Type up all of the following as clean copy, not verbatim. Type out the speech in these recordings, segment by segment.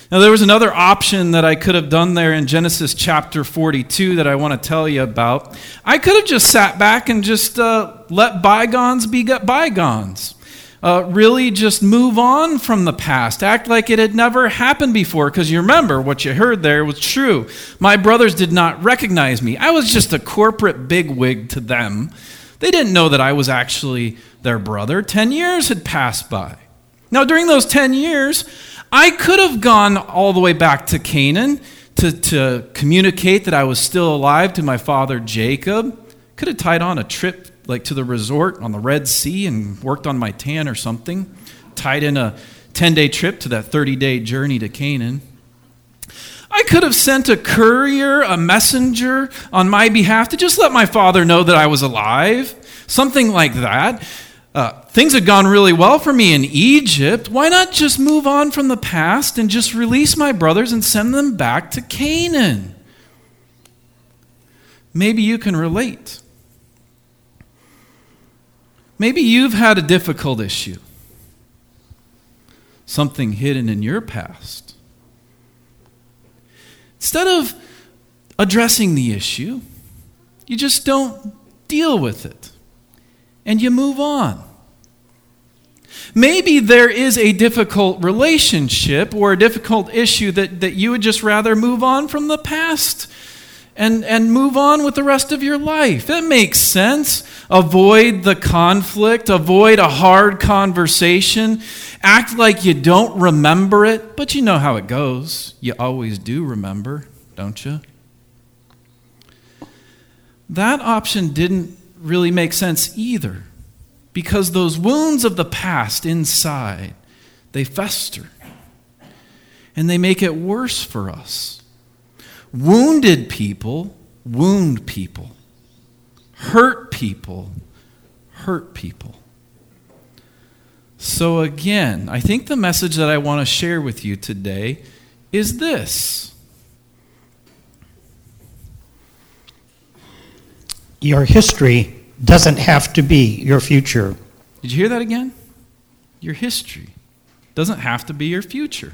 Now, there was another option that I could have done there in Genesis chapter 42 that I want to tell you about. I could have just sat back and just let bygones be bygones. Really just move on from the past. Act like it had never happened before, because you remember what you heard there was true. My brothers did not recognize me. I was just a corporate bigwig to them. They didn't know that I was actually their brother. 10 years had passed by. Now, during those 10 years, I could have gone all the way back to Canaan to communicate that I was still alive to my father Jacob. Could have tied on a trip like to the resort on the Red Sea and worked on my tan or something. Tied in a 10-day trip to that 30-day journey to Canaan. I could have sent a courier, a messenger on my behalf to just let my father know that I was alive. Something like that. Things had gone really well for me in Egypt. Why not just move on from the past and just release my brothers and send them back to Canaan? Maybe you can relate. Maybe you've had a difficult issue. Something hidden in your past. Instead of addressing the issue, you just don't deal with it. And you move on. Maybe there is a difficult relationship or a difficult issue that you would just rather move on from the past and move on with the rest of your life. That makes sense. Avoid the conflict. Avoid a hard conversation. Act like you don't remember it, but you know how it goes. You always do remember, don't you? That option didn't really make sense either, because those wounds of the past inside, they fester and they make it worse for us. Wounded people wound people. Hurt people hurt people. So again, I think the message that I want to share with you today is this. Your history doesn't have to be your future. Did you hear that again? Your history doesn't have to be your future.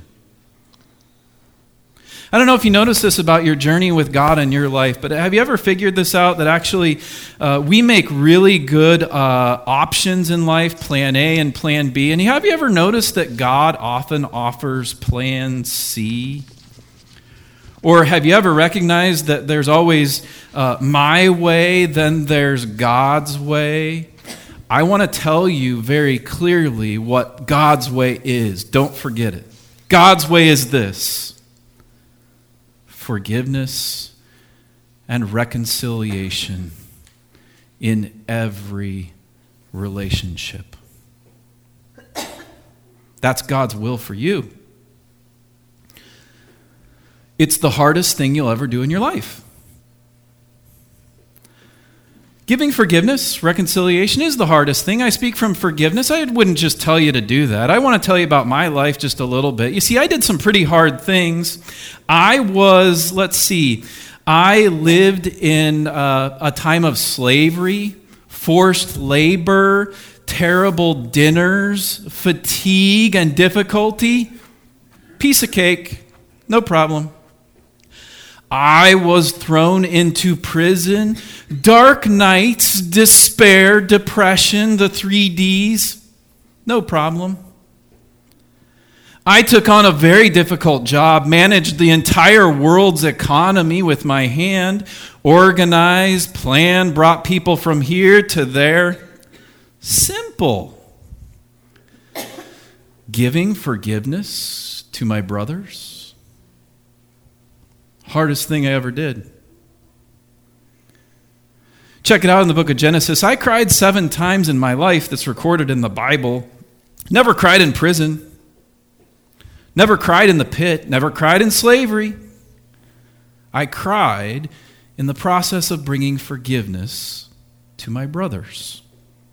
I don't know if you noticed this about your journey with God in your life, but have you ever figured this out, that actually we make really good options in life, plan A and plan B, and have you ever noticed that God often offers plan C? Or have you ever recognized that there's always my way, then there's God's way? I want to tell you very clearly what God's way is. Don't forget it. God's way is this: forgiveness and reconciliation in every relationship. That's God's will for you. It's the hardest thing you'll ever do in your life. Giving forgiveness, reconciliation is the hardest thing. I speak from forgiveness. I wouldn't just tell you to do that. I want to tell you about my life just a little bit. You see, I did some pretty hard things. I lived in a time of slavery, forced labor, terrible dinners, fatigue, and difficulty. Piece of cake, no problem. I was thrown into prison, dark nights, despair, depression, the 3 Ds, no problem. I took on a very difficult job, managed the entire world's economy with my hand, organized, planned, brought people from here to there. Simple. Giving forgiveness to my brothers. Hardest thing I ever did. Check it out in the book of Genesis. I cried 7 times in my life that's recorded in the Bible. Never cried in prison. Never cried in the pit. Never cried in slavery. I cried in the process of bringing forgiveness to my brothers.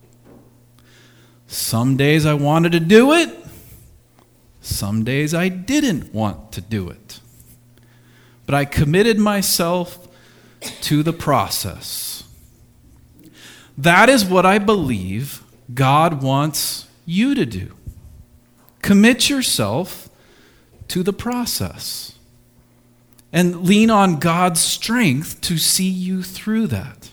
Some days I wanted to do it. Some days I didn't want to do it. But I committed myself to the process. That is what I believe God wants you to do. Commit yourself to the process and lean on God's strength to see you through that.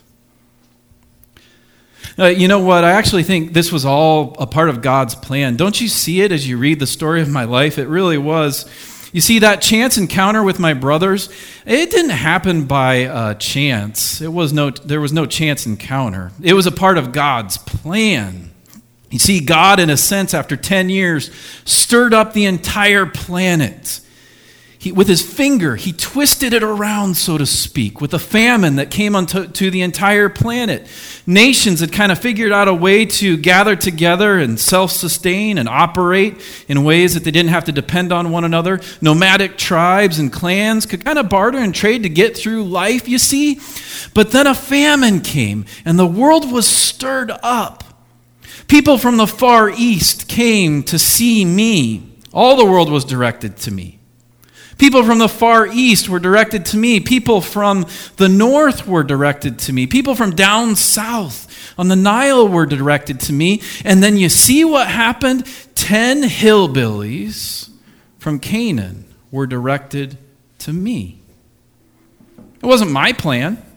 You know what? I actually think this was all a part of God's plan. Don't you see it as you read the story of my life? It really was. You see, that chance encounter with my brothers, it didn't happen by chance. There was no chance encounter. It was a part of God's plan. You see, God, in a sense, after 10 years, stirred up the entire planet. With his finger, he twisted it around, so to speak, with a famine that came onto the entire planet. Nations had kind of figured out a way to gather together and self-sustain and operate in ways that they didn't have to depend on one another. Nomadic tribes and clans could kind of barter and trade to get through life, you see. But then a famine came, and the world was stirred up. People from the Far East came to see me. All the world was directed to me. People from the Far East were directed to me. People from the north were directed to me. People from down south on the Nile were directed to me. And then you see what happened? 10 hillbillies from Canaan were directed to me. It wasn't my plan.